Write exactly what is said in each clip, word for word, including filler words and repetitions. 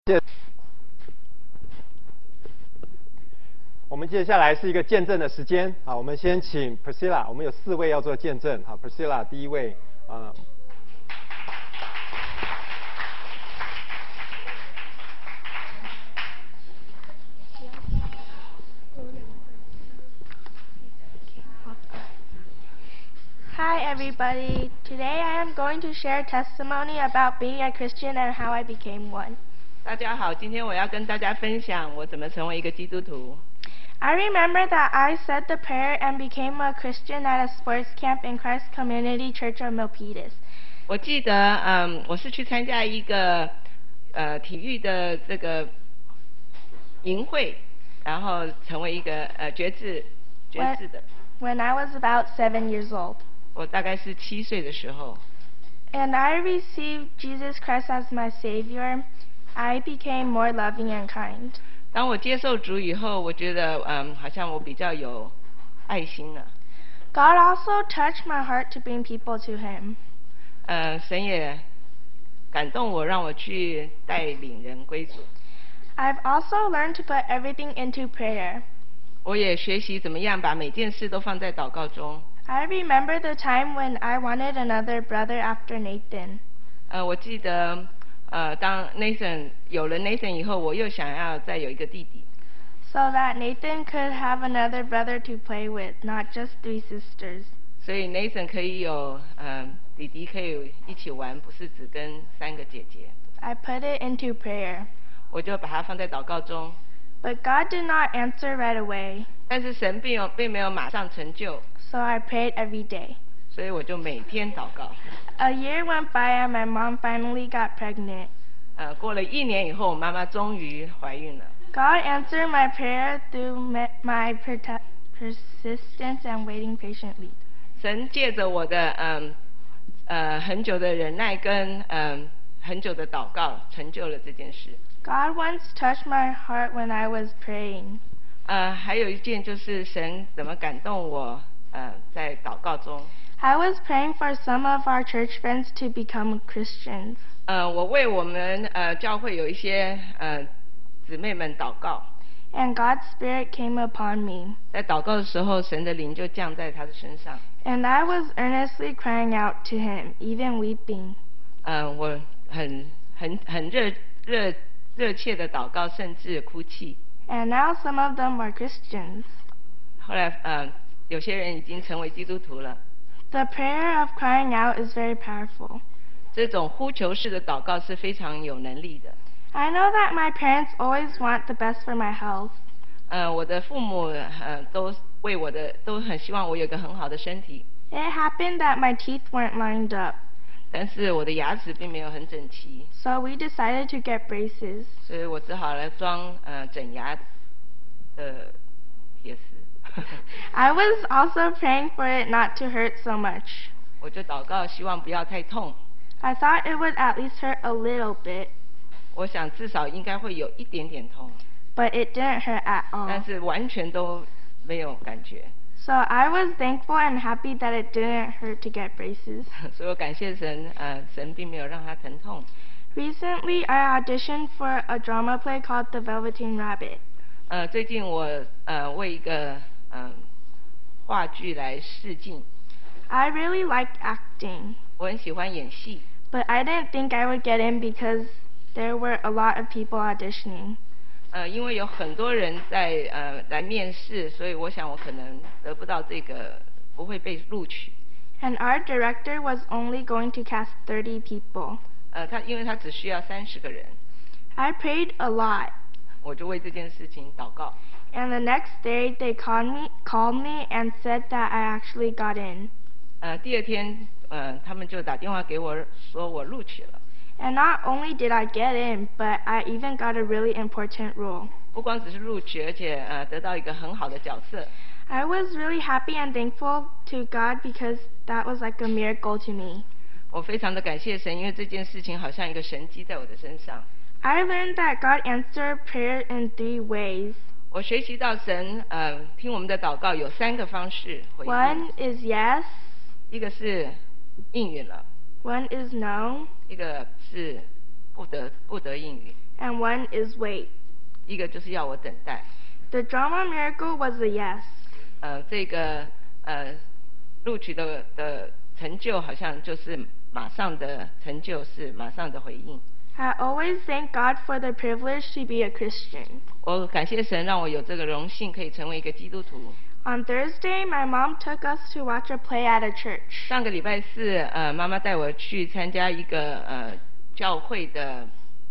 我们接下来是一个见证的时间啊，我们先请 Priscilla， 我们有四位要做见证。好 ，Priscilla 第一位啊。 Hi everybody. Today I am going to share testimony about being a Christian and how I became one. 大家好，今天我要跟大家分享我怎么成为一个基督徒。 I remember that I said the prayer and became a Christian at a sports camp in Christ Community Church of Milpitas. 我记得，嗯，我是去参加一个呃体育的这个营会，然后成为一个呃决志决志的。 When I was about seven years old. 我大概是七岁的时候。 And I received Jesus Christ as my Savior. I became more loving and kind. 当我接受主以后，我觉得嗯，好像我比较有爱心了。 God also touched my heart to bring people to Him. 呃，神也感动我，让我去带领人归主。 I've also learned to put everything into prayer. 我也学习怎么样把每件事都放在祷告中。 I remember the time when I wanted another brother after Nathan. 呃，我记得。呃，当 Nathan 有了 Nathan 以后，我又想要再有一个弟弟。 So that Nathan could have another brother to play with, not just three sisters. 所以 Nathan 可以有呃弟弟可以一起玩，不是只跟三个姐姐。 I put it into prayer. 我就把它放在祷告中。 But God did not answer right away. 但是神并有并没有马上成就。 So I prayed every day. 所以我就每天祷告。 A year went by and my mom finally got pregnant. 呃，过了一年以后，我妈妈终于怀孕了。 God answered my prayer through my persistence and waiting patiently. 神借着我的嗯呃很久的忍耐跟嗯很久的祷告，成就了这件事。 God once touched my heart when I was praying. 呃，还有一件就是神怎么感动我，呃，在祷告中。 I was praying for some of our church friends to become Christians. 呃，我为我们呃教会有一些呃姊妹们祷告。 And God's Spirit came upon me. 在祷告的时候，神的灵就降在他的身上。 And I was earnestly crying out to Him, even weeping. 呃，我很很很热热热切的祷告，甚至哭泣。 And now some of them are Christians. 后来呃，有些人已经成为基督徒了。 The prayer of crying out is very powerful. 这种呼求式的祷告是非常有能力的。 I know that my parents always want the best for my health. 呃，我的父母呃都为我的都很希望我有个很好的身体。 It happened that my teeth weren't lined up. 但是我的牙齿并没有很整齐。 So we decided to get braces. 所以我只好来装呃整牙的铁丝。 I was also praying for it not to hurt so much. 我就祷告，希望不要太痛。 I thought it would at least hurt a little bit. 我想至少应该会有一点点痛。 But it didn't hurt at all. 但是完全都没有感觉。 So I was thankful and happy that it didn't hurt to get braces. 所以我感谢神，呃，神并没有让它疼痛。 Recently, I auditioned for a drama play called The Velveteen Rabbit. 呃，最近我呃为一个嗯、呃、话剧来试镜。 I really liked acting. 我很喜欢演戏。 But I didn't think I would get in because there were a lot of people auditioning. 呃，因为有很多人在呃来面试，所以我想我可能得不到这个，不会被录取。 And our director was only going to cast thirty people. 呃，他因为他只需要三十个人。 I prayed a lot. 我就为这件事情祷告。 And the next day they called me, called me and said that I actually got in. 呃，第二天，呃，他们就打电话给我，说我录取了。 And not only did I get in, but I even got a really important role. 不光只是录取，而且呃得到一个很好的角色。 I was really happy and thankful to God because that was like a miracle to me. 我非常的感谢神，因为这件事情好像一个神迹在我的身上。 I learned that God answered prayer in three ways. 我学习到神呃听我们的祷告有三个方式回应。 One is yes. 一个是应允了。 One is no. 一个是不得不得应允。 and one is wait. 一个就是要我等待。 The drama miracle was a yes. 呃，这个呃录取的的成就好像就是马上的成就，是马上的回应。 I always thank God for the privilege to be a Christian. 我感谢神让我有这个荣幸可以成为一个基督徒。 On Thursday, my mom took us to watch a play at a church. 上个礼拜四，呃，妈妈带我去参加一个呃教会的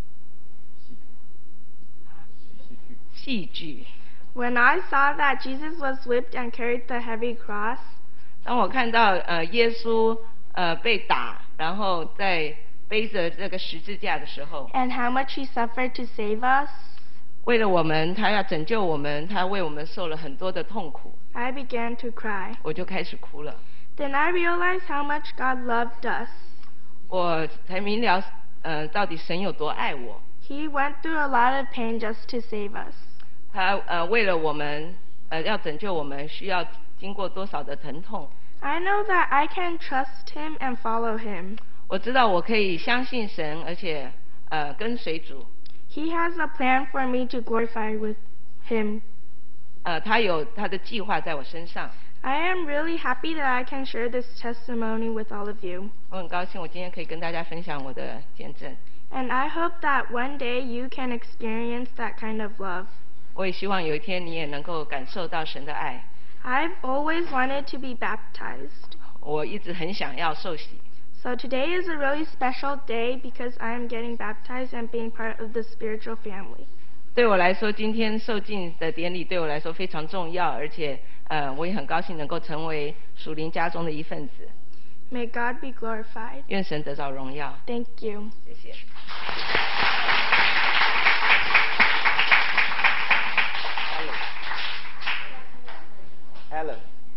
戏剧。 When I saw that Jesus was whipped and carried the heavy cross, 当我看到呃耶稣呃被打，然后在背着这个十字架的时候， and how much he suffered to save us, 为了我们，他要拯救我们，他为我们受了很多的痛苦， I began to cry. 我就开始哭了。 Then I realized how much God loved us. 我才明了，呃，到底神有多爱我。 He went through a lot of pain just to save us. 他呃为了我们，呃要拯救我们，需要经过多少的疼痛。 I know that I can trust him and follow him. 我知道我可以相信神，而且呃跟随主。 He has a plan for me to glorify with him. 呃，他有他的计划在我身上。 I am really happy that I can share this testimony with all of you. 我很高兴，我今天可以跟大家分享我的见证。 And I hope that one day you can experience that kind of love. 我也希望有一天你也能够感受到神的爱。 I've always wanted to be baptized. 我一直很想要受洗。 So today is a really special day because I am getting baptized and being part of the spiritual family. 对我来说，今天受浸的典礼对我来说非常重要，而且呃，我也很高兴能够成为属灵家中的一份子。 May God be glorified. 愿神得着荣耀。 Thank you. 谢谢。 Helen.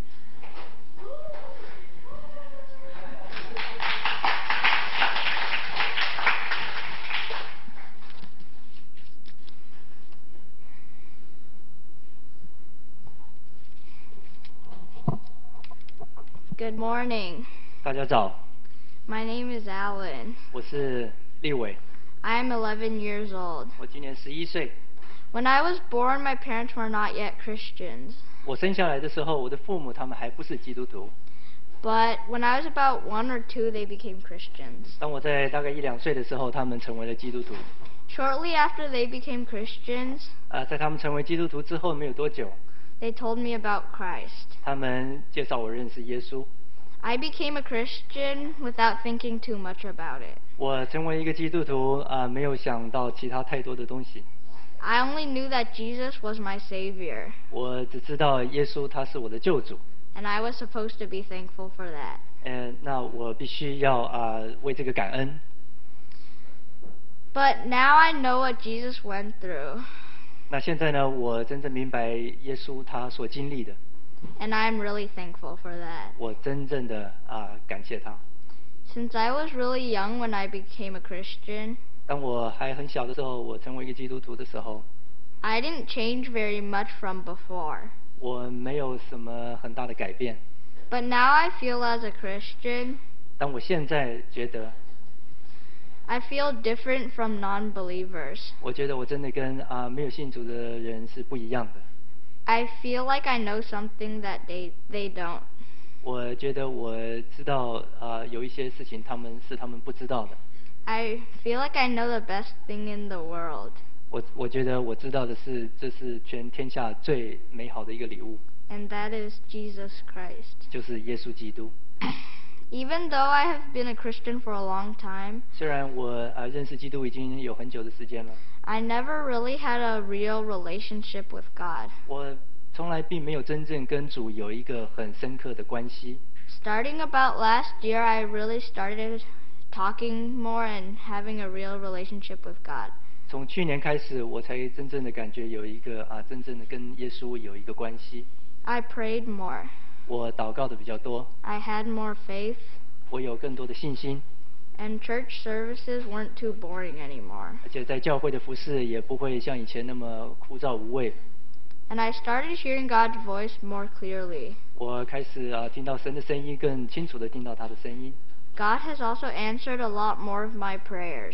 Good morning. 大家早， My name is Alan. 我是立伟， I am eleven years old. 我今年十一岁。 When I was born, my parents were not yet Christians. 我生下来的时候，我的父母他们还不是基督徒。 But when I was about one or two, they became Christians. 当我在大概一两岁的时候，他们成为了基督徒。 Shortly after they became Christians, 呃，在他们成为基督徒之后没有多久， they told me about Christ. 他们介绍我认识耶稣。 I became a Christian without thinking too much about it. 我成为一个基督徒啊、呃，没有想到其他太多的东西。 I only knew that Jesus was my Savior, 我只知道耶稣他是我的救主。 and I was supposed to be thankful for that. 嗯、那我必须要啊、呃、为这个感恩。 But now I know what Jesus went through, 那现在呢，我真正明白耶稣他所经历的， and I'm really thankful for that. 我真正的啊、感谢他。 Since I was really young when I became a Christian, 当我还很小的时候，我成为一个基督徒的时候， I didn't change very much from before. 我没有什么很大的改变。 But now I feel as a Christian, 但我现在觉得， I feel different from non-believers. 我觉得我真的跟啊、没有信主的人是不一样的。 I feel like I know something that they they don't. 我觉得我知道啊、有一些事情他们是他们不知道的。 I feel like I know the best thing in the world, 我我觉得我知道的是，这是全天下最美好的一个礼物， and that is Jesus Christ. 就是耶稣基督。 Even though I have been a Christian for a long time, 虽然我啊、认识基督已经有很久的时间了， I never really had a real relationship with God. 我从来并没有真正跟主有一个很深刻的关系。 Starting about last year, I really started talking more and having a real relationship with God. 从去年开始，我才真正的感觉有一个啊，真正的跟耶稣有一个关系。 I prayed more. 我祷告的比较多， I had more faith, 我有更多的信心， and church services weren't too boring anymore. 而且在教会的服侍也不会像以前那么枯燥无味。 And I started hearing God's voice more clearly. 我开始啊听到神的声音，更清楚的听到他的声音。 God has also answered a lot more of my prayers.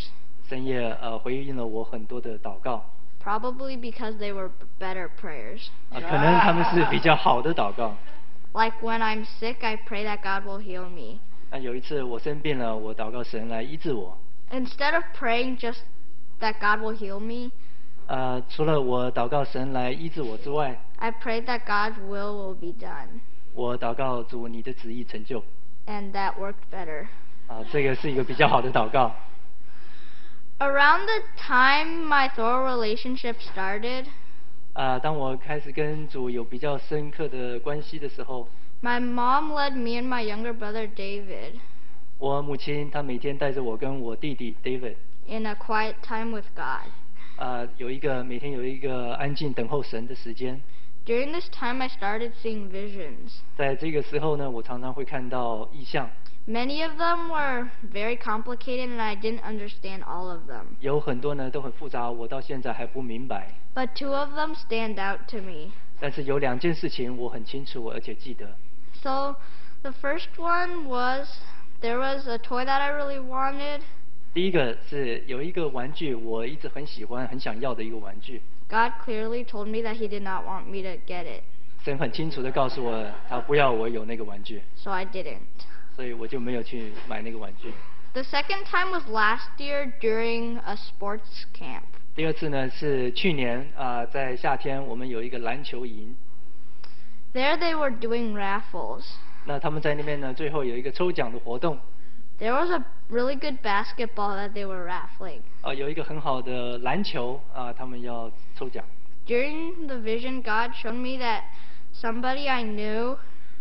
神也呃回应了我很多的祷告。 Probably because they were better prayers. 啊，可能他们是比较好的祷告。 Like when I'm sick, I pray that God will heal me. 那有一次我生病了，我祷告神来医治我。 Instead of praying just that God will heal me, 呃，除了我祷告神来医治我之外， I prayed that God's will will be done. 我祷告主你的旨意成就。 And that worked better. 啊，这个是一个比较好的祷告。 Around the time my thorough relationship started, 啊，当我开始跟主有比较深刻的关系的时候， my mom led me and my younger brother David 我母亲她每天带着我跟我弟弟 David， in a quiet time with God. 啊，有一个每天有一个安静等候神的时间。 During this time, I started seeing visions. 在这个时候呢，我常常会看到异象， Many of them were very complicated and I didn't understand all of them. 有很多呢都很复杂，我到现在还不明白。 But two of them stand out to me. 但是有两件事情我很清楚，而且记得。 So, the first one was there was a toy that I really wanted. 第一个是有一个玩具，我一直很喜欢、很想要的一个玩具。 God clearly told me that He did not want me to get it. 神很清楚地告诉我，他不要我有那个玩具， So I didn't. 所以我就没有去买那个玩具。 The second time was last year during a sports camp. 第二次呢是去年啊、在夏天我们有一个篮球营， There they were doing raffles. 那他们在那边呢最后有一个抽奖的活动， There was a really good basketball that they were raffling. 啊、有一个很好的篮球啊、他们要抽奖。 During the vision, God showed me that somebody I knew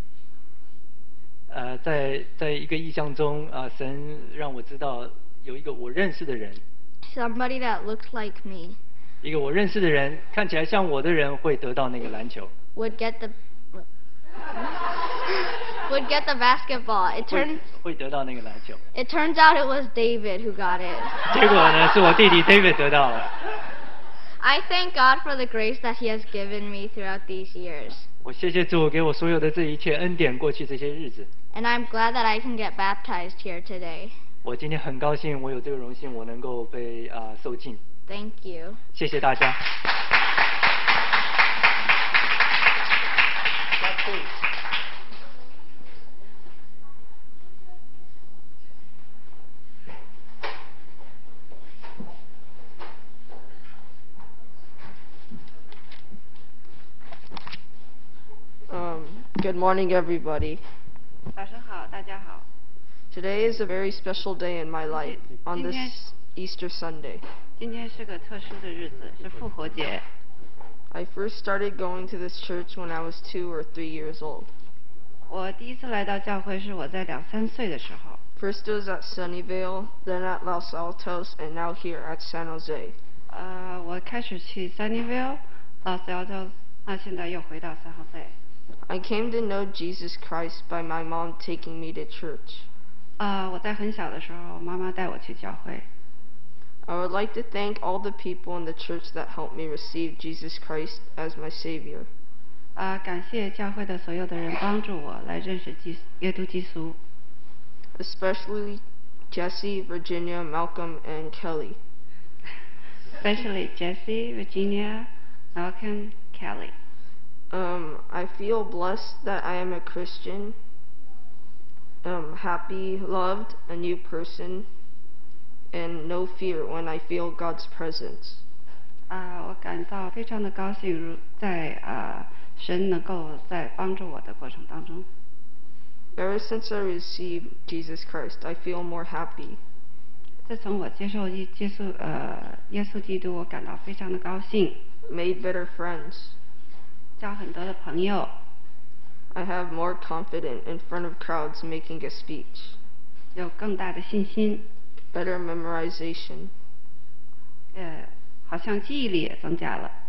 呃，在在一个意象中啊、神让我知道有一个我认识的人， somebody that looked like me 一个我认识的人看起来像我的人会得到那个篮球， would get the would get the basketball. It 会 turns 会得到那个篮球。 it turns out it was David who got it. 结果呢是我弟弟 David 得到了。 I thank God for the grace that He has given me throughout these years. 我谢谢主给我所有的这一切恩典，过去这些日子。 And I'm glad that I can get baptized here today. 我今天很高兴，我有这个荣幸，我能够被啊、受浸。 Thank you. 谢谢大家。 Um, good morning, everybody. 早上好，大家好。 Today is a very special day in my life on this Easter Sunday. 今天是个特殊的日子，是复活节。 I first started going to this church when I was two or three years old. 我第一次来到教会是我在两三岁的时候。 First it was at Sunnyvale, then at Los Altos, and now here at San Jose. 呃，我开始去 Sunnyvale、Los Altos，那现在又回到San Jose。 I came to know Jesus Christ by my mom taking me to church. 呃，我在很小的时候，妈妈带我去教会。 I would like to thank all the people in the church that helped me receive Jesus Christ as my Savior. 啊、感谢教会的所有的人帮助我来认识基耶稣基督， Especially Jesse, Virginia, Malcolm, and Kelly. especially Jesse, Virginia, Malcolm, Kelly. Um, I feel blessed that I am a Christian, um, happy, loved, a new person, and no fear when I feel God's presence. 啊、我感到非常的高兴，如在啊、神能够在帮助我的过程当中。 Ever since I received Jesus Christ, I feel more happy. 自从我接受耶接受呃耶稣基督，我感到非常的高兴， Made better friends. 交很多的朋友， I have more confidence in front of crowds making a speech. 有更大的信心， Better memorization. 呃，好像记忆力也增加了。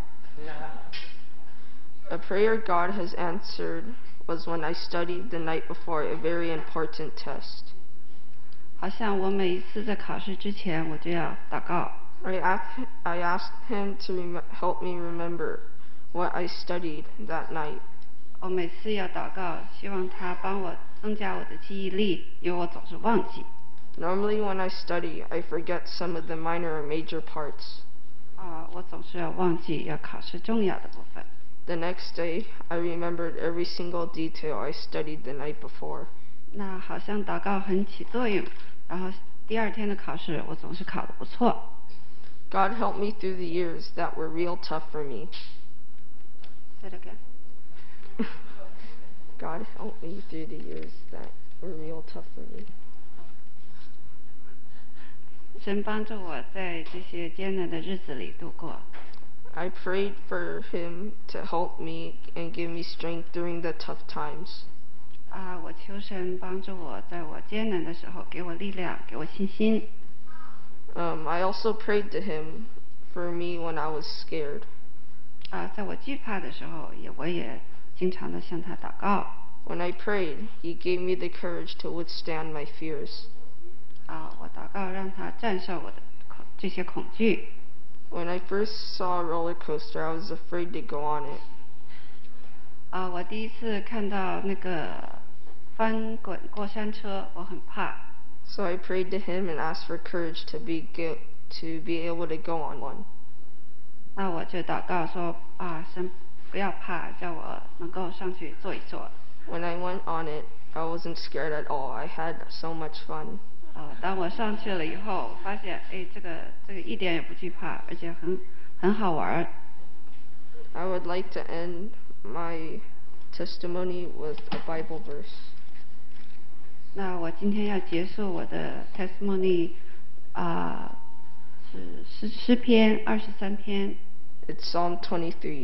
A prayer God has answered was when I studied the night before a very important test. 好像我每一次在考试之前，我就要祷告。 I asked, I asked him to rem- help me remember what I studied that night. 我每次要祷告，希望他帮我增加我的记忆力，因为我总是忘记。 Normally when I study, I forget some of the minor or major parts. 啊、我总是要忘记要考试重要的部分。 The next day, I remembered every single detail I studied the night before. 那好像祷告很起作用，然后第二天的考试我总是考得不错。 God helped me through the years that were real tough for me. Say it again. God helped me through the years that were real tough for me. 神帮助我在这些艰难的日子里度过。 I prayed for Him to help me and give me strength during the tough times. 啊，我求神帮助我，在我艰难的时候给我力量，给我信心。 Um, I also prayed to Him for me when I was scared. 啊，在我惧怕的时候，也我也经常的向他祷告。 When I prayed, He gave me the courage to withstand my fears. 啊，我祷告让他战胜我的恐这些恐惧。 When I first saw a roller coaster, I was afraid to go on it. 啊，我第一次看到那个翻滚过山车，我很怕。 So I prayed to Him and asked for courage to be go, to be able to go on one. 那我就祷告说啊，神不要怕，叫我能够上去坐一坐。 When I went on it, I wasn't scared at all. I had so much fun. 啊，当我上去了以后，发现哎，这个这个一点也不惧怕，而且很很好玩儿。 I would like to end my testimony with a Bible verse. 那我今天要结束我的 testimony， 啊、是诗诗篇二十三篇。 It's Psalm twenty-three.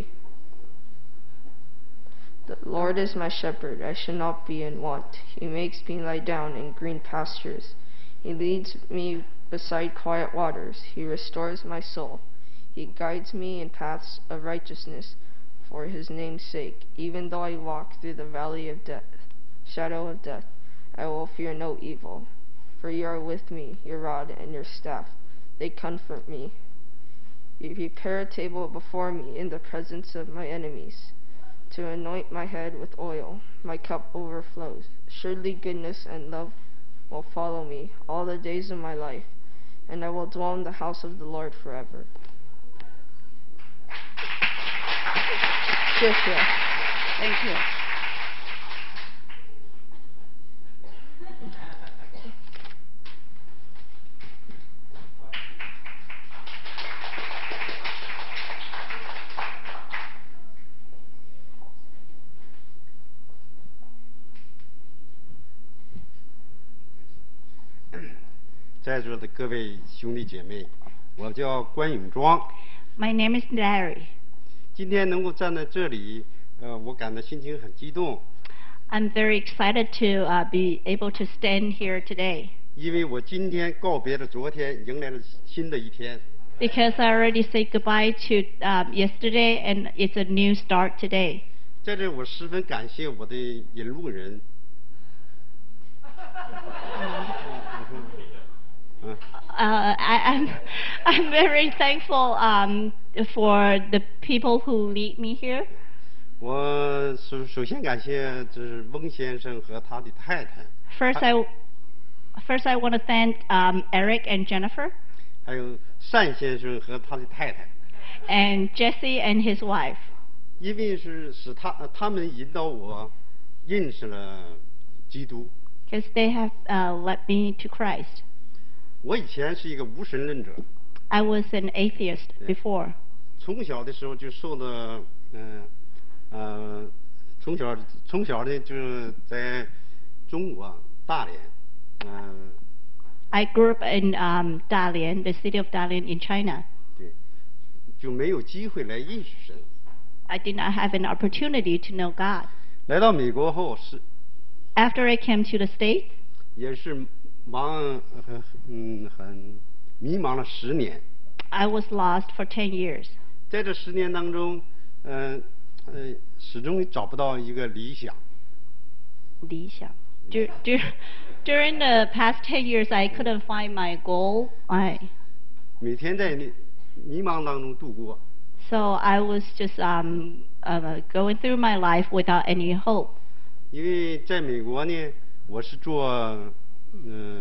The Lord is my shepherd, I shall not be in want. He makes me lie down in green pastures. He leads me beside quiet waters. He restores my soul. He guides me in paths of righteousness for His name's sake. Even though I walk through the valley of death, shadow of death, I will fear no evil. For you are with me, your rod and your staff, they comfort me. You prepare a table before me in the presence of my enemies. To anoint my head with oil, my cup overflows. Surely goodness and love will follow me all the days of my life, and I will dwell in the house of the Lord forever. 谢谢。 Thank you. 在座的各位兄弟姐妹，我叫关永庄。 My name is Larry. 今天能够站在这里，呃，我感到心情很激动， I'm very excited to uh, be able to stand here today 因为我今天告别了昨天，迎来了新的一天。 because I already said goodbye to um, yesterday and it's a new start today. 在这，我十分感谢我的引路人。嗯 Uh, I, I'm, I'm very thankful um, for the people who lead me here. 我首首先感谢就是翁先生和他的太太， First, I, first I want to thank um, Eric and Jennifer 还有单先生和他的太太， and Jesse and his wife 因为是使他呃他们引导我认识了基督。 because they have uh, led me to Christ. 我以前是一个无神论者， I was an atheist before. 从小的时候就受到嗯呃呃从小从小呢就是在中国大连，嗯、 I grew up in um, Dalian, the city of Dalian in China. 对，就没有机会来认识神。 I did not have an opportunity to know God. 来到美国后是 After I came to the States, 也是忙很嗯很迷茫了十年， I was lost for ten years. 在这十年当中，嗯呃始终找不到一个理想。 理想. Dur- dur- During the past ten years, I couldn't find my goal. I, 每天在那迷茫当中度过。 so I was just um, uh, going through my life without any hope. 因为在美国呢，我是做嗯、呃、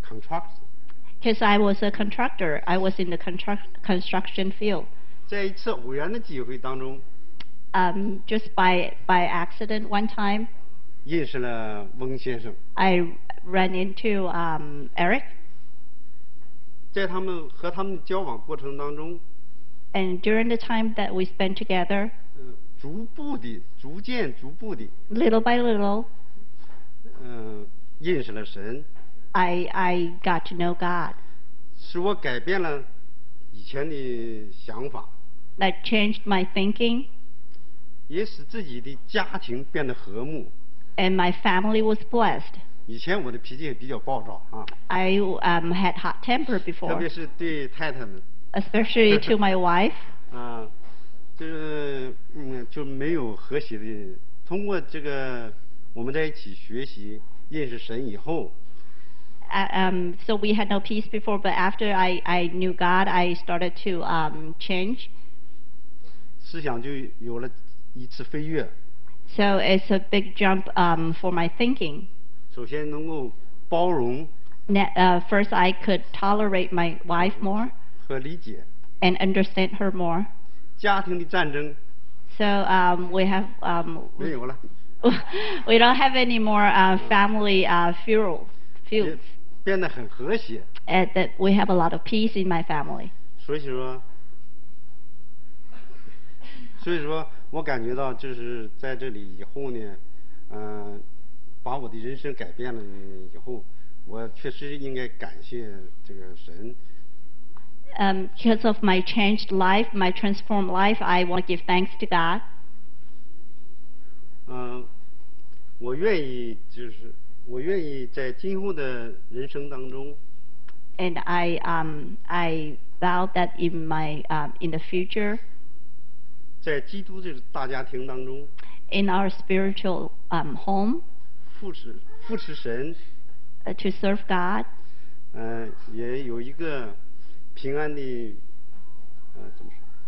contract。 Because I was a contractor, I was in the construct, construction field. 在一次偶然的机会当中， Um, just by by accident one time, 认识了翁先生。 I ran into um, Eric, 在他们和他们交往过程当中， and during the time that we spent together, 嗯，逐步的、逐渐、逐步的， little by little, 嗯，认识了神， I I got to know God. 使我改变了以前的想法， That changed my thinking, 也使自己的家庭变得和睦。 and my family was blessed. 以前我的脾气也比较暴躁啊， I um, had hot temper 特 before, 别是对太太们， especially to my wife. 啊，就是嗯就没有和谐的。通过这个我们在一起学习认识神以后， Uh, um, so we had no peace before, but after I, I knew God, I started to um, change. 思想就有了一次飞跃。 So it's a big jump um, for my thinking. 首先能够包容 Ne- uh, first, I could tolerate my wife more 和理解 and understand her more. 家庭的战争 So um, we have um, 没有了， we don't have any more uh, family uh, feud, 也 feuds. 变得很和谐。 And that we have a lot of peace in my family. 所以说，所以说我感觉到就是在这里以后呢，嗯、把我的人生改变了以后，我确实应该感谢这个神。 Um, because of my changed life, my transformed life, I want to give thanks to God. 嗯、我愿意就是我愿意在今后的人生当中， And I um, I vow that in my um, in the future, 在基督这个大家庭当中， in our spiritual um, home, 扶持扶持神， uh, to serve God, 嗯、也有一个平安的，呃，怎么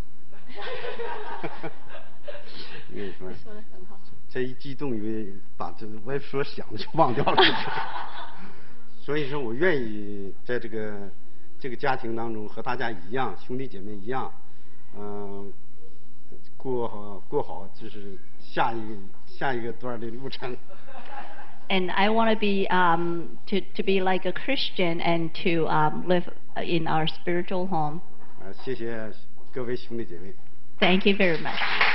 说？因为说说得很好。 这一激动，以为把这我也说想的就忘掉了。所以说我愿意在这个这个家庭当中和大家一样，兄弟姐妹一样，嗯、过好过好就是下一个下一个段的路程。 And I want to be um, to to be like a Christian and to um, live in our spiritual home. 啊、谢谢各位兄弟姐妹。 Thank you very much.